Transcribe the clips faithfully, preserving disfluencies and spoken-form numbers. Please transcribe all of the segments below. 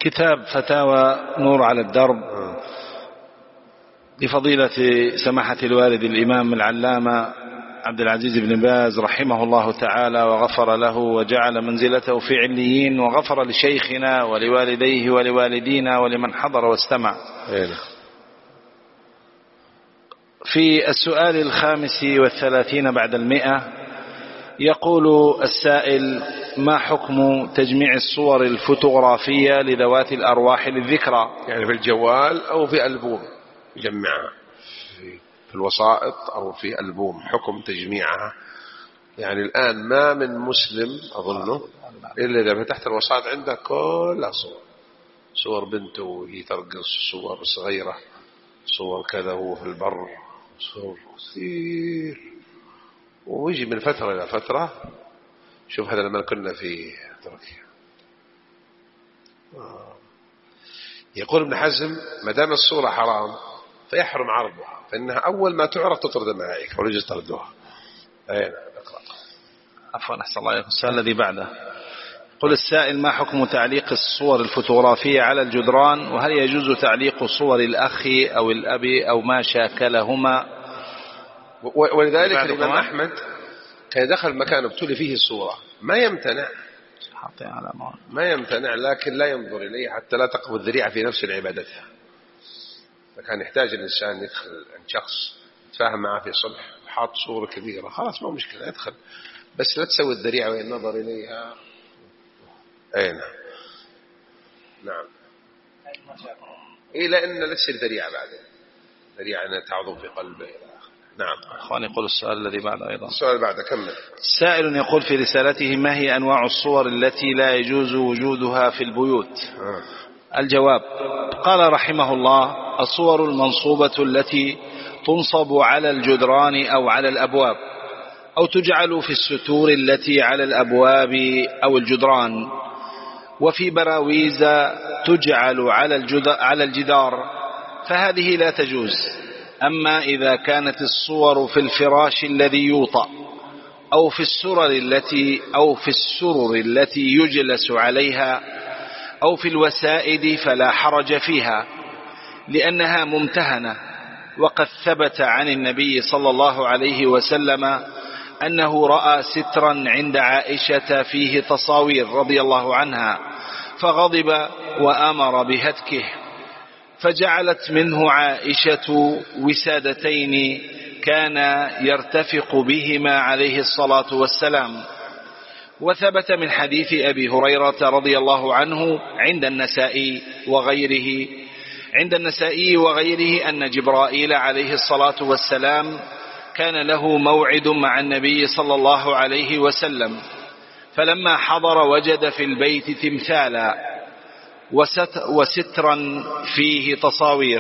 كتاب فتاوى نور على الدرب لفضيلة سماحة الوالد الإمام العلامة عبد العزيز بن باز رحمه الله تعالى وغفر له وجعل منزلته في عليين، وغفر لشيخنا ولوالديه ولوالدينا ولمن حضر واستمع. في السؤال الخامس والثلاثين بعد المئة يقول السائل: ما حكم تجميع الصور الفوتوغرافية لذوات الأرواح للذكرى؟ يعني في الجوال أو في ألبوم يجمعها في الوسائط أو في ألبوم، حكم تجميعها. يعني الآن ما من مسلم أظنه إلا إذا فتحت الوسائط عندك كلها صور، صور بنته وهي ترقص، صور صغيرة، صور كذا وهو في البر، صور كثير. ويجي من فترة إلى فترة، شوف هذا لما كنا في تركيا يقول ابن حزم: ما دام الصورة حرام فيحرم عرضها، فإنها أول ما تعرض تطرد الملائكة ولا يجوز تردها. أين أقرأ؟ عفوا أحسن الله عليكم. السؤال الذي بعده قل السائل: ما حكم تعليق الصور الفوتوغرافية على الجدران، وهل يجوز تعليق صور الأخ أو الأب أو ما شاكلهما؟ ولذلك الإمام أحمد كان دخل مكان ابتلي فيه الصورة ما يمتنع ما يمتنع لكن لا ينظر إليه حتى لا تقف الذريعة في نفس العبادة. فكان يحتاج الإنسان يدخل عند شخص يتفاهم معه في صلح، حاط صورة كبيرة، خلاص ما مشكلة يدخل، بس لا تسوي الذريعة والنظر إليها. أين نعم إيه، لأن لا تصير ذريعة بعدين، ذريعة أن تعظم في قلبه. نعم. أخواني يقول السؤال الذي بعده أيضا. السؤال بعده كمل. سائل يقول في رسالته: ما هي أنواع الصور التي لا يجوز وجودها في البيوت؟ آه. الجواب: قال رحمه الله: الصور المنصوبة التي تنصب على الجدران أو على الأبواب، أو تجعل في الستور التي على الأبواب أو الجدران، وفي براويز تجعل على الجدار، فهذه لا تجوز. أما إذا كانت الصور في الفراش الذي يوطأ أو في السرر التي أو في السرر التي يجلس عليها أو في الوسائد فلا حرج فيها، لأنها ممتهنة. وقد ثبت عن النبي صلى الله عليه وسلم أنه رأى سترا عند عائشة فيه تصاوير رضي الله عنها، فغضب وأمر بهتكه، فجعلت منه عائشة وسادتين كان يرتفق بهما عليه الصلاة والسلام. وثبت من حديث أبي هريرة رضي الله عنه عند النسائي وغيره عند النسائي وغيره أن جبرائيل عليه الصلاة والسلام كان له موعد مع النبي صلى الله عليه وسلم، فلما حضر وجد في البيت تمثالا وسترا فيه تصاوير،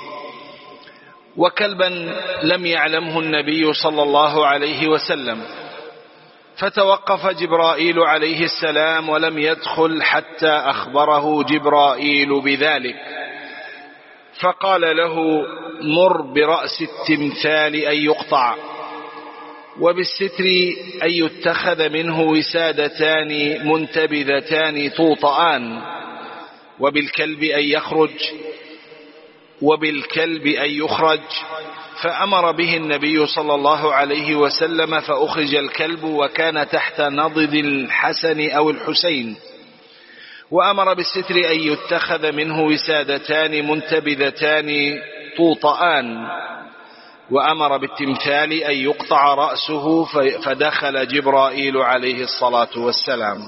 وكلبا لم يعلمه النبي صلى الله عليه وسلم، فتوقف جبرائيل عليه السلام ولم يدخل حتى أخبره جبرائيل بذلك، فقال له: مر برأس التمثال أن يقطع، وبالستر أن يتخذ منه وسادتان منتبذتان توطآن، وبالكلب أن يخرج وبالكلب أن يخرج فأمر به النبي صلى الله عليه وسلم، فأخرج الكلب وكان تحت نضد الحسن أو الحسين، وأمر بالستر أن يتخذ منه وسادتان منتبذتان توطآن، وأمر بالتمثال أن يقطع رأسه، فدخل جبرائيل عليه الصلاة والسلام.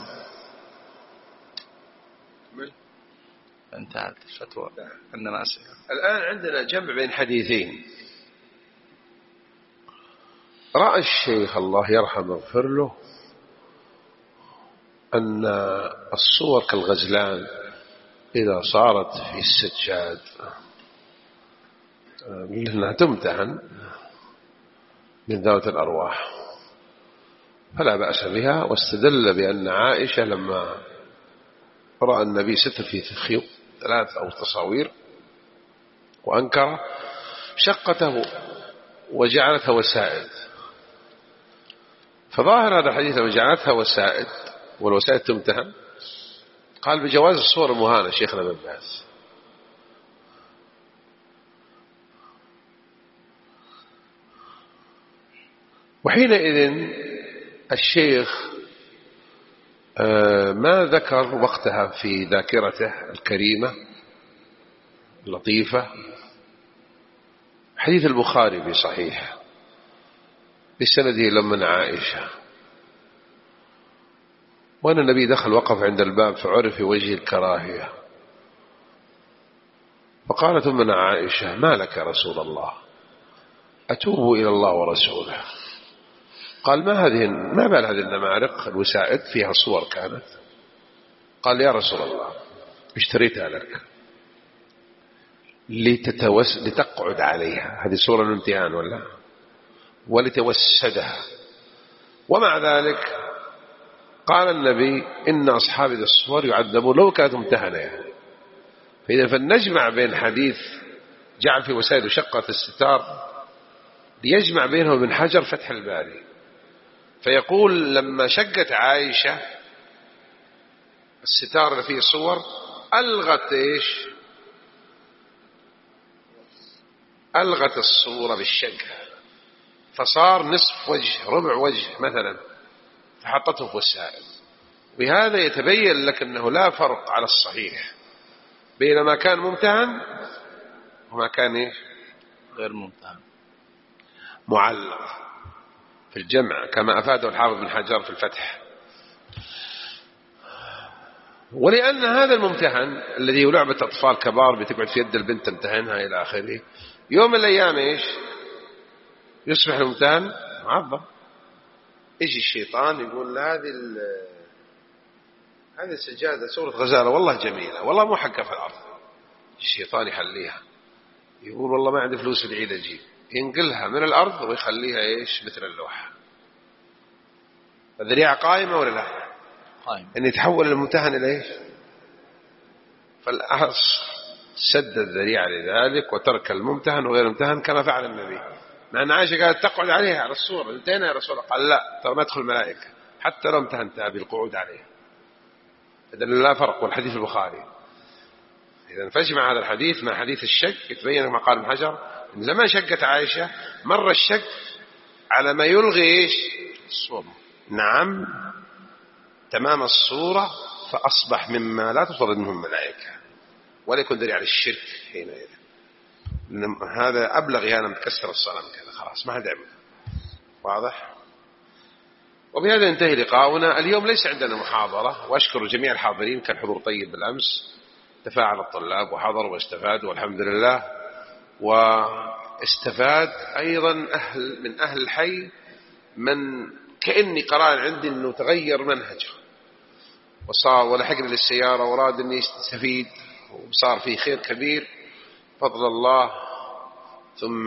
انتهت الفتوى. عندنا أسئلة. الآن عندنا جمع بين حديثين. رأى الشيخ الله يرحمه ويغفر له أن الصور كالغزلان إذا صارت في السجاد لأنها تمتهن من ذوات الأرواح فلا بأس بها، واستدل بأن عائشة لما رأى النبي ستر في خيوط ثلاث أو تصاوير وأنكر شقته وجعلتها وسائد، فظاهر هذا الحديث لما جعلتها وسائد والوسائد تمتهن قال بجواز الصور المهانة شيخنا ابن باز. وحينئذ الشيخ ما ذكر وقتها في ذاكرته الكريمة اللطيفة حديث البخاري بصحيح بسنده لمن عائشة، وأن النبي دخل وقف عند الباب فعرف في وجه الكراهية، فقالت من عائشة ما لك يا رسول الله؟ أتوب إلى الله ورسوله. قال ما هذه ما بال هذه النمارق الوسائد فيها صور كانت؟ قال يا رسول الله اشتريتها لك لتتوس لتقعد عليها، هذه صورة الامتحان ولا ولتوسدها. ومع ذلك قال النبي إن أصحاب الصور يعذبون لو كانت ممتهنة يعني. فإذا فلنجمع بين حديث جعل في وسائد شقة الستار ليجمع بينه وبين حجر فتح الباري، فيقول لما شقت عائشة الستار اللي فيه صور ألغت إيش؟ ألغت الصورة بالشق، فصار نصف وجه ربع وجه مثلا، فحطته في وسائل. بهذا يتبين لك أنه لا فرق على الصحيح بين ما كان ممتهن وما كان إيش؟ غير ممتهن معلق في الجمع، كما أفاده الحافظ بن حجر في الفتح. ولأن هذا الممتهن الذي هو لعبة أطفال كبار بتقعد في يد البنت تمتهنها إلى آخره، يوم من الأيام إيش يصبح الممتهن معظم. يجي الشيطان يقول هذه هذه السجادة صورة غزالة والله جميلة والله مو حقها في الأرض. الشيطان يحليها، يقول والله ما عندي فلوس في العيد أجيب، ينقلها من الأرض ويخليها إيش مثل اللوحة. الذريعة قائمة ولا لا؟ قائمة. أن يتحول الممتهن إلى إيش؟ فالأحص سد الذريعة لذلك وترك الممتهن وغير الممتهن كما فعل النبي. مع أن عائشة قالت تقعد عليها على الصورة، انتهينا يا رسول الله. قال لا، ترى ما يدخل الملائكة حتى لو امتهنتها بالقعود عليها. إذن لا فرق، والحديث البخاري. إذن فاجمع هذا الحديث مع حديث الشك يتبين كما قال ابن حجر إن لما شقت عائشة مر الشك على ما يلغي إيش؟ الصورة. نعم تمام الصورة، فأصبح مما لا تصل منهم الملائكة ولا يكون دليل على الشرك حينئذ. هذا أبلغ هنا متكسر الصنم كذا خلاص ما هدعم. واضح؟ وبهذا ينتهي لقاؤنا اليوم. ليس عندنا محاضرة، وأشكر جميع الحاضرين، كان حضور طيب بالأمس، تفاعل الطلاب وحضروا واستفادوا والحمد لله. واستفاد أيضا أهل من أهل الحي من كأني قرأ عندي أنه تغير منهجه وصار ولحقنا للسيارة وراد أن يستفيد وصار فيه خير كبير فضل الله، ثم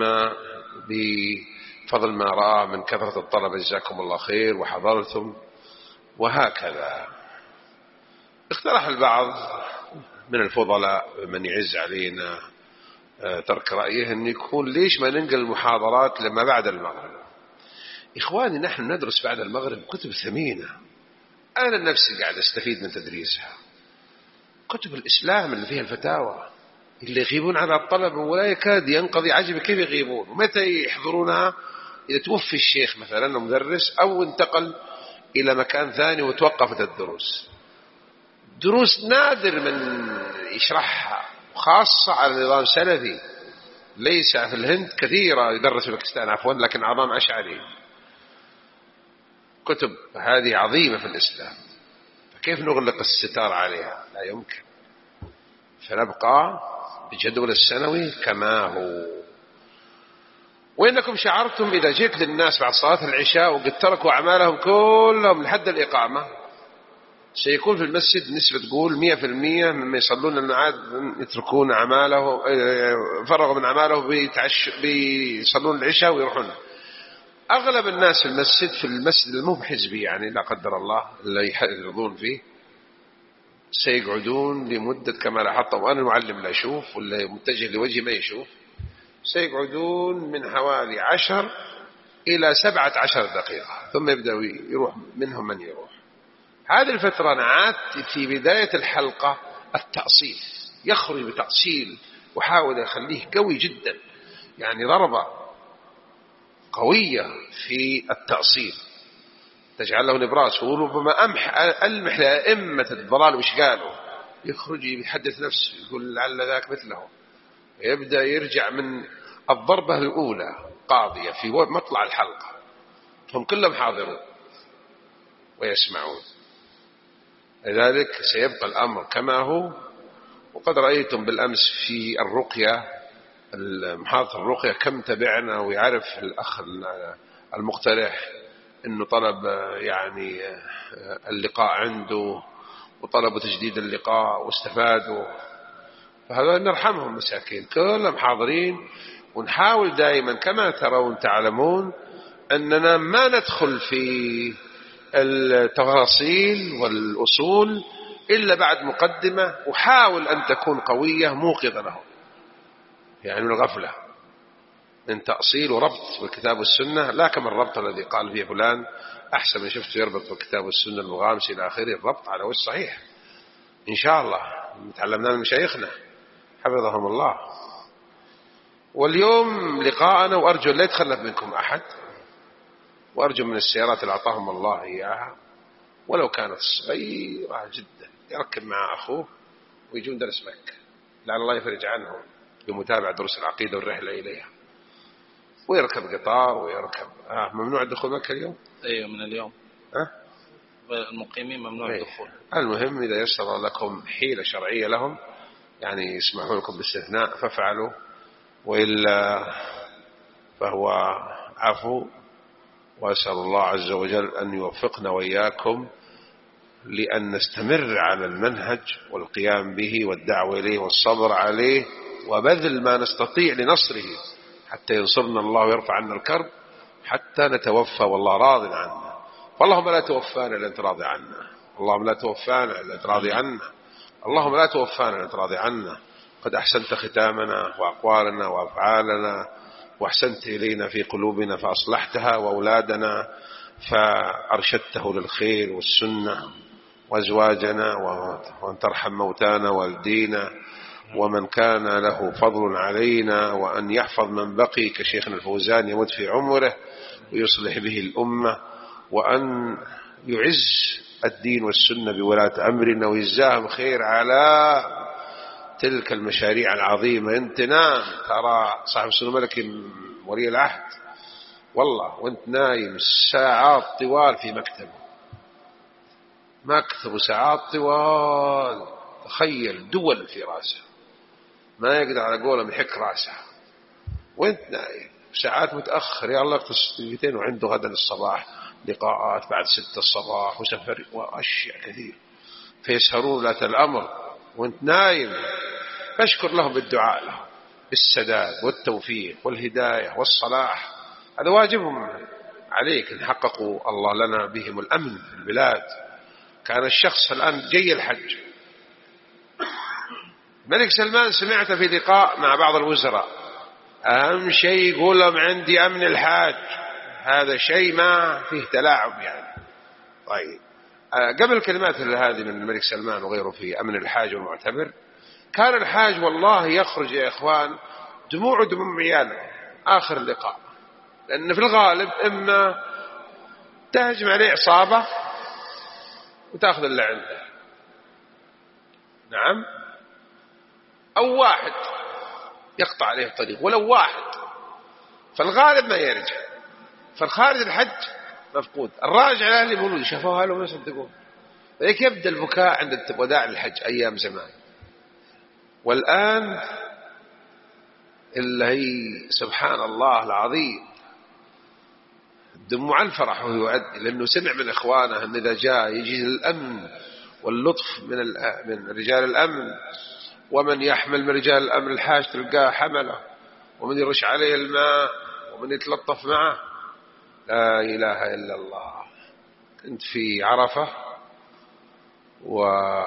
بفضل ما رأى من كثرة الطلبة جزاكم الله خير وحضرتم. وهكذا اقترح البعض من الفضلاء من يعز علينا ترك رأيه أن يكون ليش ما ننقل المحاضرات لما بعد المغرب. إخواني نحن ندرس بعد المغرب كتب ثمينة، أنا نفسي قاعد أستفيد من تدريسها. كتب الإسلام اللي فيها الفتاوى اللي يغيبون على الطلبة ولا يكاد ينقضي عجب كيف يغيبون ومتى يحضرونها. إذا توفي الشيخ مثلا مدرس أو انتقل إلى مكان ثاني وتوقفت الدروس، دروس نادر من يشرحها، خاصة على نظام سلفي. ليس في الهند كثيرة يدرس في باكستان عفوا، لكن عظام أشعري. كتب هذه عظيمة في الإسلام، فكيف نغلق الستار عليها؟ لا يمكن. فنبقى بجدول السنوي كما هو. وإنكم شعرتم إذا جئت للناس بعد صلاة العشاء وقد تركوا أعمالهم كلهم لحد الإقامة، سيكون في المسجد نسبة تقول مئة في المئة مما يصلون المعاد يتركون أعماله، فرغوا من أعماله بيصلون العشاء ويروحون. أغلب الناس في المسجد في المسجد المو حزبي يعني لا قدر الله اللي يحرضون فيه سيقعدون لمدة كما لاحظت، وأنا المعلم لا يشوف ولا متجه لوجهي ما يشوف، سيقعدون من حوالي عشر إلى سبعة عشر دقيقة ثم يبدأ يروح منهم من يروح. هذه الفترة نعات في بداية الحلقة التأصيل، يخرج بتأصيل وحاول يخليه قوي جدا، يعني ضربة قوية في التأصيل تجعله نبراس. وربما أمح ألمح لأئمة الضلال وش قالوا، يخرج يحدث نفسه يقول لعل ذاك مثله، يبدأ يرجع من الضربة الأولى قاضية في مطلع الحلقة، هم كلهم حاضرون ويسمعون. لذلك سيبقى الأمر كما هو. وقد رأيتم بالأمس في الرقية، محاضرة الرقية، كم تبعنا ويعرف الأخ المقترح أنه طلب يعني اللقاء عنده وطلبوا تجديد اللقاء واستفادوا. فهذا نرحمهم مساكين، كلهم حاضرين. ونحاول دائما كما ترون تعلمون أننا ما ندخل في التفاصيل والأصول إلا بعد مقدمة، وحاول أن تكون قوية موقظة لهم، يعني من الغفلة، من تأصيل وربط بالكتاب والسنة، لا كما الربط الذي قال فيه فلان أحسن من شفته يربط بالكتاب والسنة المغامس إلى آخره. الربط على وجه صحيح إن شاء الله تعلمنا من مشايخنا حفظهم الله. واليوم لقاءنا، وأرجو لا يتخلف منكم أحد، وأرجو من السيارات اللي أعطاهم الله إياها ولو كانت صغيرة جدا يركب مع أخوه ويجون درس مكة، لعل الله يفرج عنهم بمتابعة دروس العقيدة والرحلة إليها، ويركب قطار ويركب آه ممنوع الدخول مكة اليوم. أيوة من اليوم أه؟ المقيمين ممنوع أيه. الدخول. المهم إذا يسر لكم حيلة شرعية لهم يعني يسمحون لكم بالاستثناء فافعلوا، وإلا فهو عفو. وأسأل الله عز وجل أن يوفقنا وإياكم لأن نستمر على المنهج والقيام به والدعوة إليه والصبر عليه وبذل ما نستطيع لنصره حتى ينصرنا الله ويرفع عنا الكرب حتى نتوفى والله راض عنا. فاللهم لا توفانا إلا أنت راضي عنا، اللهم لا توفانا إلا أنت راضي عنا، اللهم لا توفانا إلا أنت راضي عنا. قد أحسنت ختامنا وأقوالنا وأفعالنا، وأحسنت إلينا في قلوبنا فأصلحتها، وأولادنا فأرشدته للخير والسنة، وأزواجنا، وأن ترحم موتانا والدينا ومن كان له فضل علينا، وأن يحفظ من بقي كشيخنا الفوزان يمد في عمره ويصلح به الأمة، وأن يعز الدين والسنة بولاة أمرنا ويجزاهم خير على تلك المشاريع العظيمة. انت نام ترى صاحب السنة ملك ولي العهد والله وانت نايم ساعات طوال في مكتبه، مكتبه ساعات طوال، تخيل دول في راسه ما يقدر على قوله محك راسه وانت نايم ساعات متأخر، يا الله اقتصدتين وعنده غدا الصباح لقاءات بعد ستة الصباح وسفر وأشياء كثير، فيسهرون ذات الأمر وانت نايم. فاشكر لهم بالدعاء لهم بالسداد والتوفيق والهداية والصلاح، هذا واجبهم عليك ان حققوا الله لنا بهم الأمن في البلاد. كان الشخص الآن جاي الحج، الملك سلمان سمعت في لقاء مع بعض الوزراء أهم شيء يقول لهم عندي أمن الحاج، هذا شيء ما فيه تلاعب يعني. طيب قبل الكلمات هذه من الملك سلمان وغيره في أمن الحاج والمعتمر، كان الحاج والله يخرج يا إخوان دموع دموع عياله آخر اللقاء، لأن في الغالب إما تهجم عليه عصابة وتأخذ اللي عنده، نعم، أو واحد يقطع عليه الطريق ولو واحد، فالغالب ما يرجع. فالخارج الحج مفقود، الراجع لأهل مولود شافوها له ما يصدقون. فهيك يبدأ البكاء عند وداع الحج أيام زمان. والآن إلا هي سبحان الله العظيم دموع الفرح وهو يؤدي، لأنه سمع من إخوانه أن إذا جاء يجي الأمن واللطف من من رجال الأمن، ومن يحمل من رجال الأمن الحاج تلقاه حمله، ومن يرش عليه الماء ومن يتلطف معه. لا إله إلا الله. كنت في عرفة و...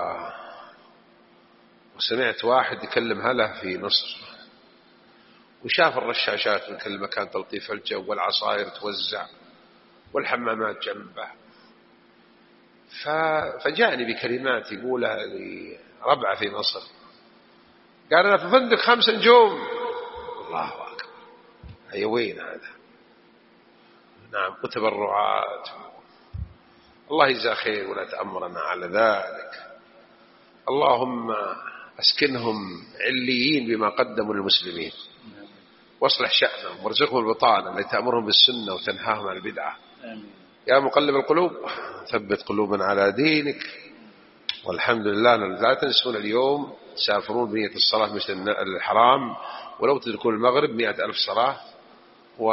وسمعت واحد يكلم هله في مصر، وشاف الرشاشات من كل مكان تلطيف الجو والعصائر توزع والحمامات جنبه، فجاءني بكلمات يقولها لربعة في مصر، قال أنا في فندق خمس نجوم. الله أكبر، هي وين هذا؟ نعم، وتبرعات. الله يجزاه خير ولا تأمرنا على ذلك. اللهم أسكنهم عليين بما قدموا للمسلمين، واصلح شأنهم وارزقهم البطانة التي تأمرهم بالسنة وتنهاهم عن البدعة. يا مقلب القلوب ثبت قلوبنا على دينك. والحمد لله. لا تنسون اليوم تسافرون بنية الصلاة مثل الحرام، ولو تدركون المغرب مئة ألف صلاة. و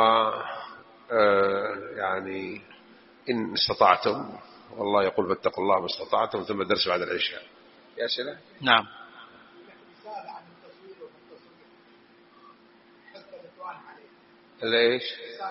يعني إن استطعتم، والله يقول فاتقوا الله ما استطعتم، ثم درس بعد العشاء. يا سلام. نعم. ليش؟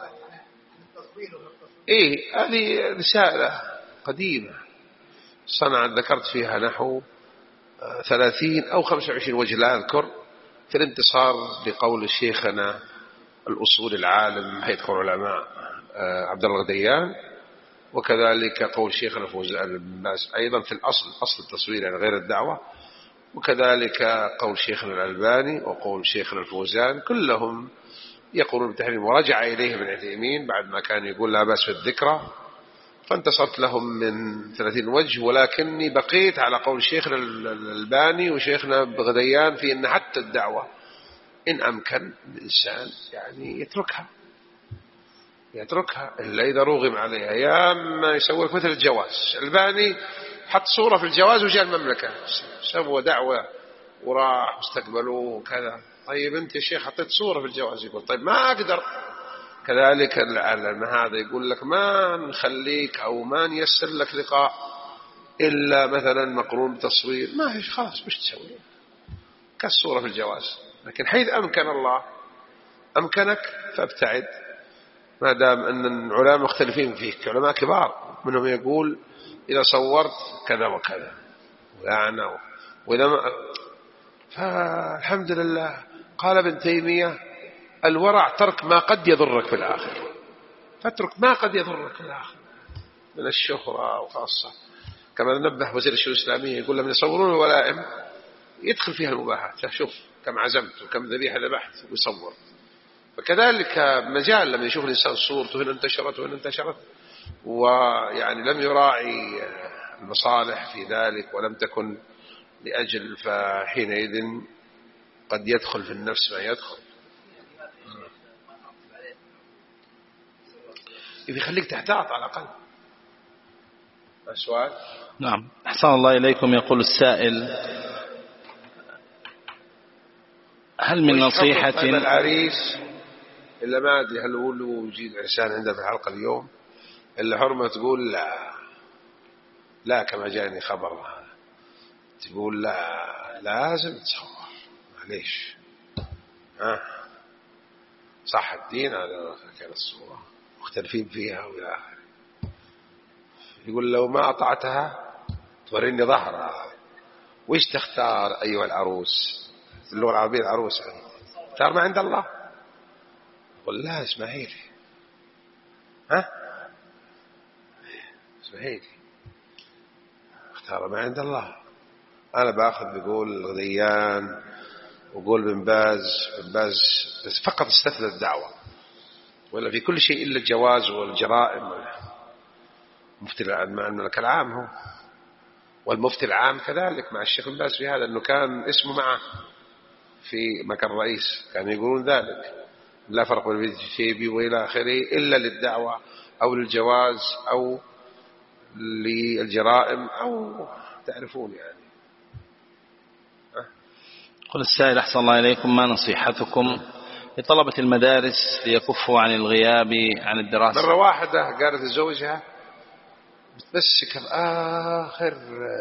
إيه، هذه رسالة قديمة صنعت، ذكرت فيها نحو ثلاثين أو خمسة وعشرين وجه لا أذكر، في الانتصار بقول شيخنا الأصول العالم هيئة كبار العلماء عبد الله الغديان، وكذلك قول شيخنا فوزان بن باز أيضا في الأصل، أصل التصوير يعني غير الدعوة، وكذلك قول شيخنا الألباني وقول شيخنا الفوزان، كلهم يقولون بالتحريم. ورجع إليه ابن عثيمين بعد ما كان يقول لا بأس في الذكرى، فانتصرت لهم من ثلاثين وجه، ولكني بقيت على قول شيخنا الألباني وشيخنا بغديان في أن حتى الدعوة إن أمكن الإنسان يعني يتركها يتركها إلا إذا رغم عليها، يا أما يسوي مثل الجواز. الألباني حط صورة في الجواز وجاء المملكة سوى دعوة وراح واستقبلوه وكذا. طيب أنت يا شيخ حطيت صورة في الجواز، يقول طيب ما أقدر. كذلك العلم هذا يقول لك ما نخليك أو ما نيسر لك لقاء إلا مثلا مقرون بتصوير، ما فيش، خلاص مش تسوي كالصورة في الجواز. لكن حيث أمكن الله أمكنك فابتعد، ما دام أن العلماء مختلفين فيك، علماء كبار منهم يقول إذا صورت كذا وكذا ويعني وإذا ما، فالحمد لله. قال ابن تيمية الورع ترك ما قد يضرك في الآخر، فاترك ما قد يضرك في الآخر من الشهرة، وخاصة كما نبه وزير الشؤون الإسلامية يقول لما يصورون الولائم يدخل فيها المباحات، شوف كم عزمت وكم ذبيحة ذبحت ويصور. فكذلك مجال لما يشوف الإنسان صورته هنا انتشرت وهنا انتشرت ويعني لم يراعي المصالح في ذلك ولم تكن لأجل، فحينئذ قد يدخل في النفس ما يدخل. يخليك تحتاط على الأقل. السؤال. نعم، أحسن الله إليكم. يقول السائل هل من نصيحة العريس إلا ما أدري هل هو له وجود إنسان عنده في الحلقة اليوم إلا حرمة تقول لا لا كما جاني خبر تقول لا لازم تصور معليش ها صح الدين هذا كان الصورة مختلفين فيها وإلى آخره. يقول لو ما أطعتها توريني ظهرها. وإيش تختار أيها العروس؟ اللغة العربية العروس يعني اختار ما عند الله. قل لا اسماعيلي ها اسماعيلي اختار ما عند الله. أنا بأخذ بقول الغديان وقول بن باز بن باز بس فقط استثنى الدعوة، ولا في كل شيء إلا الجواز والجرائم. مفتي الملك العام هو، والمفتي العام كذلك مع الشيخ بن باز في هذا، أنه كان اسمه معه في مكان رئيس، كانوا يقولون ذلك لا فرق بين الشيبي وإلى آخره إلا للدعوة أو للجواز أو للجرائم أو تعرفون يعني. قل السائل أحسن الله إليكم ما نصيحتكم لطلبة المدارس ليكفوا عن الغياب عن الدراسة؟ مرة واحدة قالت لزوجها بتمسك آخر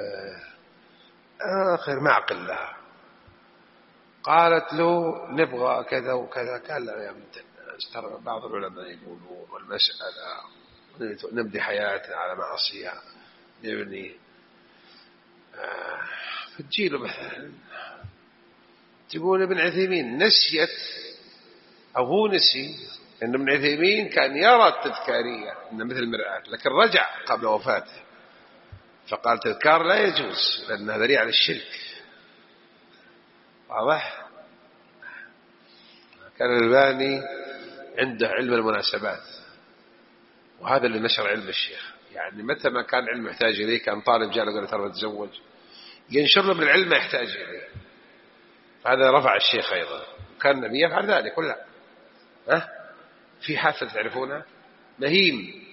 آخر معقل لها، قالت له نبغى كذا وكذا، قال لا يا بنت الناس ترى بعض العلماء يقولون والمسألة نبدي حياتنا على معصية نبني آه فتجيله مثلا تقول ابن عثيمين نسيت أو هو نسي أن ابن عثيمين كان يرى التذكارية أن مثل المرآة، لكن رجع قبل وفاته فقال تذكار لا يجوز لأنها ذريعة للشرك. واضح؟ كان الألباني عنده علم المناسبات، وهذا اللي نشر علم الشيخ. يعني متى ما كان علم يحتاج إليه، كان طالب جاء له قال ترى تزوج، ينشر له من العلم ما يحتاج إليه. فهذا رفع الشيخ أيضا، وكان النبي يفعل ذلك كله. ها؟ في حادثة تعرفونها مهيم،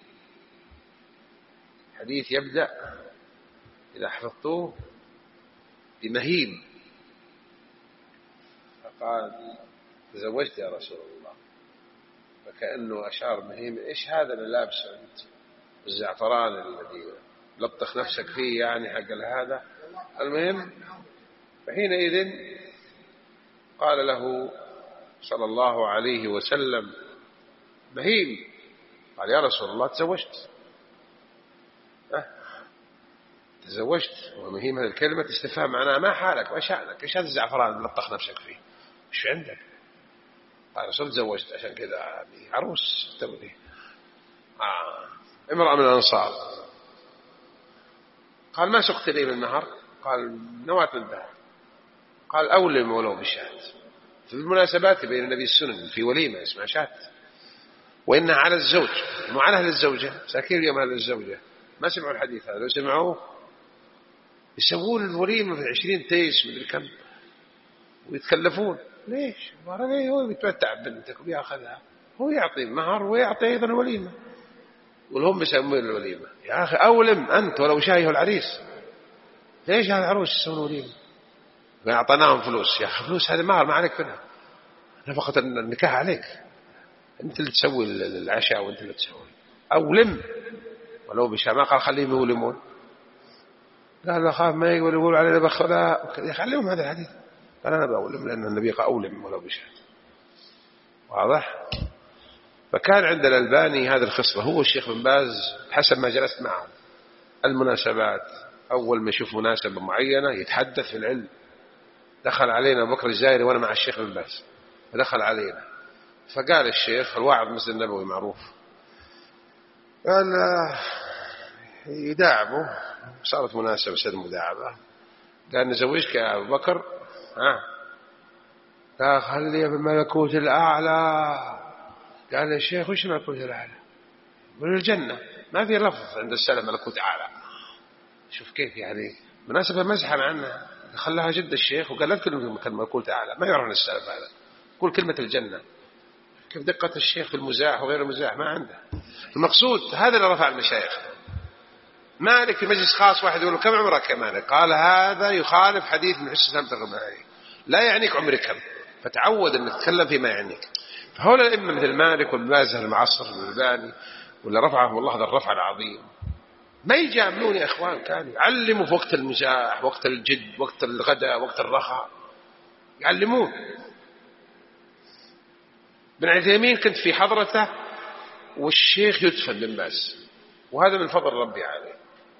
حديث يبدأ إذا حفظتوه بمهيم، فقال تزوجت يا رسول الله، فكأنه أشار مهيم إيش هذا اللي لابسه أنت، الزعفران الذي لطخ نفسك فيه يعني حق هذا. المهم فحينئذ قال له صلى الله عليه وسلم مهيم، قال يا رسول الله تزوجت. أه؟ تزوجت، ومهيم هذه الكلمة استفهام معناها ما حالك ما شأنك، إيش هذا الزعفران اللي لطخ نفسك فيه، إيش عندك؟ قال رسول تزوجت عشان كذا عروس تبني. آه. امرأة من الأنصار. قال ما سقت لي من نهر؟ قال نواة من ذهب. قال أولم ولو بشات. في المناسبات بين النبي السنن في وليمة اسمها شات، وإنها على الزوج مو على أهل الزوجة. ساكين اليوم أهل الزوجة ما سمعوا الحديث هذا، لو سمعوه يسوون الوليمة في عشرين تيس مدري كم ويتكلفون. ليش؟ هو يتمتع بنتك ويأخذها، هو يعطي مهر ويعطي أيضا الوليمة، والهم يسمون الوليمة. يا أخي أولم أنت ولو شايه العريس، ليش هذا العروس يسوون وليمة؟ ويعطناهم فلوس. يا أخي فلوس هذا مهر ما عليك منها، نفقة النكاح عليك، أنت اللي تسوي العشاء وأنت اللي تسوي. أولم ولو بشاء، ما قال خليهم يولمون، قال لا خاف ما يقول يقول علينا بخلاء، يخليهم هذا الحديث. قال أنا بأولم لأن النبي قال أولم ولو بشاء. واضح؟ فكان عند الألباني هذا الخصلة، هو الشيخ بن باز حسب ما جلست معه المناسبات، أول ما يشوف مناسبة معينة يتحدث في العلم. دخل علينا بكر الجزائري وأنا مع الشيخ بن باز، فدخل علينا فقال الشيخ الواعظ مسجد النبوي معروف، قال يداعبه، صارت مناسبة سد مداعبة، قال نزوجك يا أبو بكر. ها قال خلي بالملكوت الأعلى. قال الشيخ وش ملكوت الأعلى؟ من الجنة، ما في لفظ عند السلف ملكوت أعلى. شوف كيف يعني مناسبة مزحة عنها، خلاها جد الشيخ وقال لا تكلم كلمة ملكوت أعلى، ما يعرف السلف هذا، قول كلمة الجنة. كيف دقة الشيخ في المزاح وغير المزاح ما عنده. المقصود هذا اللي رفع المشايخ. مالك في مجلس خاص واحد يقول كم عمرك يا مالك؟ قال هذا يخالف حديث من حسن سلامة الرباعي، لا يعنيك عمرك كم، فتعود أن تتكلم فيما يعنيك. فهؤلاء الأئمة مثل مالك وابن باز المعصر والألباني ولا رفعهم الله هذا الرفع العظيم ما يجاملون يا إخوان، كانوا يعلموا في وقت المزاح، وقت الجد، وقت الغداء، وقت الرخاء، يعلمون. بن عثيمين كنت في حضرته والشيخ يدفن بن باز، وهذا من فضل ربي عليه.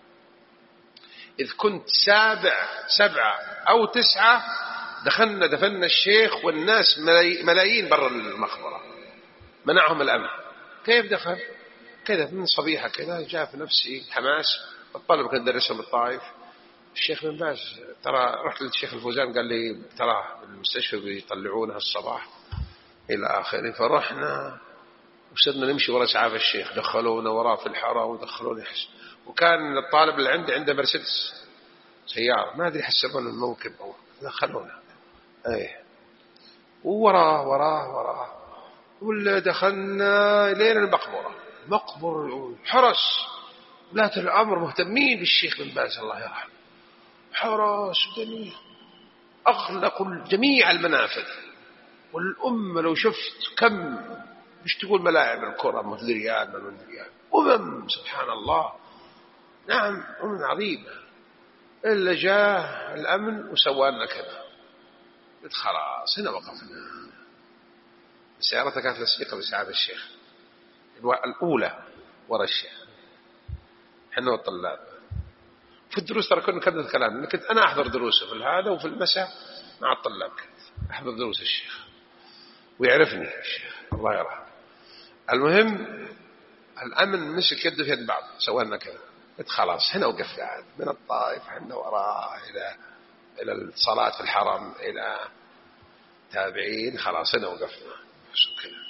إذ كنت سابع سبعة أو تسعة دخلنا دفن الشيخ والناس ملايين برا المقبرة، منعهم الأمن. كيف دخل؟ كذا من صبيحة كذا جاء في نفسي حماس. الطلب كان درسهم الطائف، الشيخ بن باز ترى، رحت للشيخ الفوزان قال لي ترى المستشفى بيطلعونها الصباح إلى آخره. فرحنا وصرنا نمشي وراء سعاف الشيخ، دخلونا وراء في الحارة ودخلوني حس. وكان الطالب اللي عندي عنده مرسيدس سيارة ما أدري حسبون الموكب أو دخلونا أيه، ووراه وراه وراه ولا دخلنا لين المقبرة، مقبر حرس ولاة الأمر مهتمين بالشيخ بن باز الله يرحمه، حرس دنيا أغلقوا جميع المنافذ. والأمة لو شفت كم مش تقول ملاعب الكرة مثل ريال من ريال، أمم سبحان الله، نعم أمم عظيمة. إلا جاء الأمن وسوالنا كذا، قلت خلاص هنا وقفنا. سيارتها كانت لصيقة بسعادة الشيخ الأولى وراء الشيخ، حنا والطلاب في الدروس ترى كنا نكمل الكلام، كنت أنا أحضر دروسه في هذا وفي المساء مع الطلاب كنت أحضر دروس الشيخ ويعرفني الشيخ الله يرحمه. المهم الأمن مسك يده في يد بعض، سوالنا كذا، قلت خلاص هنا وقفنا عاد من الطائف حنا وراء إلى إلى الصلاة في الحرم إلى تابعين، خلاص هنا وقفنا. شكرا.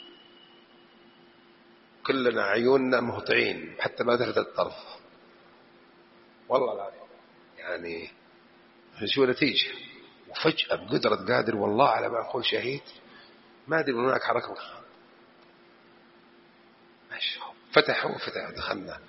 كلنا عيوننا مهطعين حتى ما دخلت الطرف والله لا يعني شو نتيجة. وفجأة بقدرة قادر والله على ما أقول شهيد ما أدري من هناك حركة ماشي فتحوا وفتحوا دخلنا.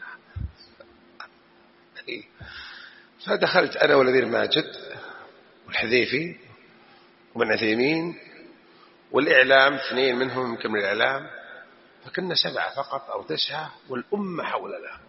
فدخلت أنا والذين ماجد والحذيفي ومن عثيمين والإعلام اثنين منهم يمكن من الإعلام، فكنا سبعة فقط أو تسعة والأمة حولنا.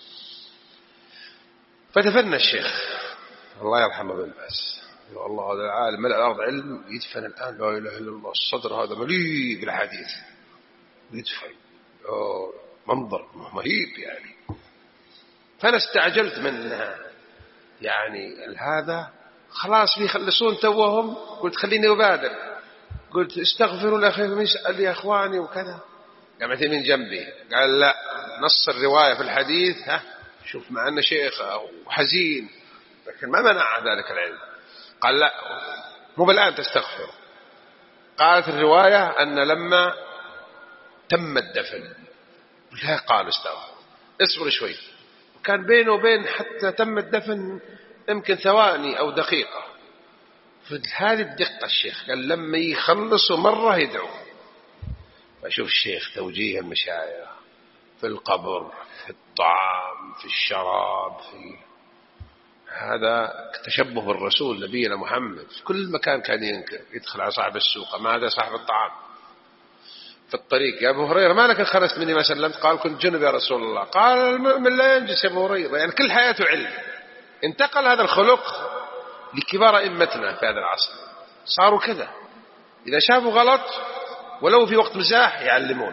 فدفن الشيخ الله يرحمه بن باز، يا الله هذا العالم ملأ الأرض علم يدفن الآن لا إله إلا الله، الصدر هذا مليء بالحديث يدفن منظر مهيب يعني. فأنا استعجلت من يعني هذا خلاص بيخلصون توهم، قلت خليني أبادر، قلت استغفروا لأخيكم يسأل يا أخواني وكذا. قام عثيمين جنبي قال لا نص الرواية في الحديث ها شوف مع أنه شيخ وحزين لكن ما منع ذلك العلم. قال لا مو بالآن تستغفر. قالت الرواية أن لما تم الدفن لا قال استغفر اصبر شوي، وكان بينه وبين حتى تم الدفن يمكن ثواني أو دقيقة. فهذه الدقة الشيخ قال لما يخلصوا مرة يدعو. فشوف الشيخ توجيه المشايخ في القبر في الطعام في الشراب في هذا تشبه بالرسول نبينا محمد. في كل مكان كان ينكر، يدخل على صاحب السوق ما هذا صاحب الطعام في الطريق يا أبو هريرة ما لك خرجت مني ما سلمت؟ قال كنت جنب يا رسول الله. قال المؤمن لا ينجس يا أبو هريرة. يعني كل حياته علم. انتقل هذا الخلق لكبار أئمتنا في هذا العصر، صاروا كذا إذا شافوا غلط ولو في وقت مزاح يعلمون.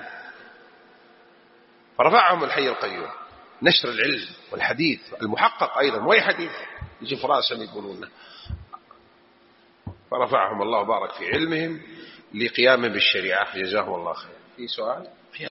فرفعهم الحي القيوم نشر العلم والحديث المحقق أيضا وأي حديث يجي فراسا يقولون، فرفعهم الله بارك في علمهم لقيامهم بالشريعة جزاهم الله خير. في سؤال؟